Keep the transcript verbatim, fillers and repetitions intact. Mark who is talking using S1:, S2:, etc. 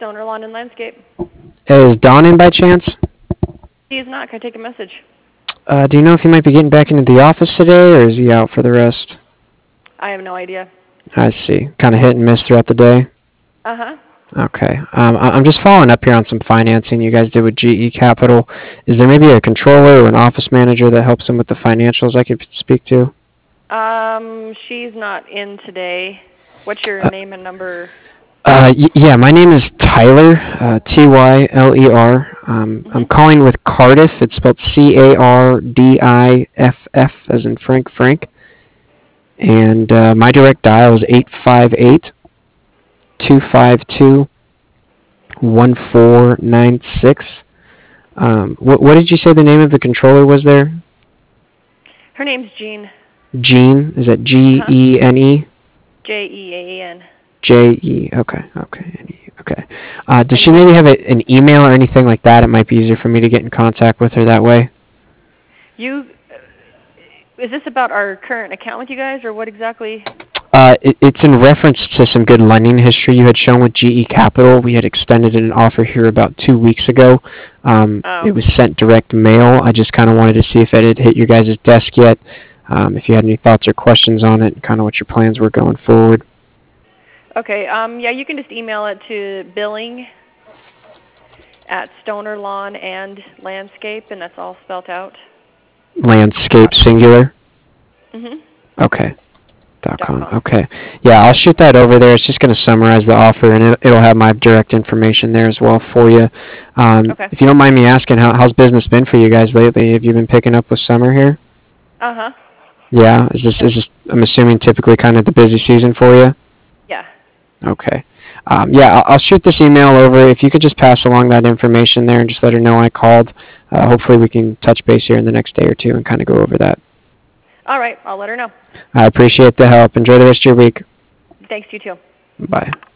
S1: Stoner Lawn and Landscape.
S2: Is Don in by chance?
S1: He is not. Can I take a message?
S2: Uh, do you know if he might be getting back into the office today, or is he out for the rest?
S1: I have no idea.
S2: I see. Kind of hit and miss throughout the day?
S1: Uh-huh.
S2: Okay. Um, I- I'm just following up here on some financing you guys did with G E Capital. Is there maybe a controller or an office manager that helps him with the financials I could speak to?
S1: Um, she's not in today. What's your
S2: Uh,
S1: name and number?
S2: uh, y- yeah, my name is Tyler, uh, T Y L E R. Um, I'm
S1: Mm-hmm.
S2: calling with Cardiff. It's spelled C A R D I F F as in Frank Frank. And uh, my direct dial is eight five eight, two five two, one four nine six. Um, what, what did you say the name of the controller was there?
S1: Her name's Jean.
S2: Gene? Is that G
S1: Uh-huh.
S2: E N E?
S1: J E A E N.
S2: J E. Okay. Okay. N E. Okay. Uh, does
S1: And
S2: she
S1: you
S2: maybe
S1: want,
S2: have a, an email or anything like that? It might be easier for me to get in contact with her that way.
S1: you, uh, is this about our current account with you guys, or what exactly?
S2: Uh, it, it's in reference to some good lending history you had shown with G E Capital. We had extended an offer here about two weeks ago. Um,
S1: Oh.
S2: it was sent direct mail. I just kind of wanted to see if it had hit your guys' desk yet. Um, if you had any thoughts or questions on it, and kind of what your plans were going forward.
S1: Okay, um, yeah, you can just email it to billing at Stoner Lawn and Landscape, and that's all spelled out.
S2: Landscape singular.
S1: Mm-hmm.
S2: Okay. Dot
S1: Dot
S2: com.
S1: com.
S2: Okay. Yeah, I'll shoot that over there. It's just going to summarize the offer, and it, it'll have my direct information there as well for you. Um,
S1: Okay.
S2: if you don't mind me asking, how, how's business been for you guys lately? Have you been picking up with summer here?
S1: Uh-huh.
S2: Yeah. Is this is this? I'm assuming typically kind of the busy season for you.
S1: Yeah.
S2: Okay. Um, yeah, I'll, I'll shoot this email over. If you could just pass along that information there and just let her know I called. Uh, hopefully we can touch base here in the next day or two and kind of go over that.
S1: All right, I'll let her know.
S2: I appreciate the help. Enjoy the rest of your week.
S1: Thanks, you too.
S2: Bye.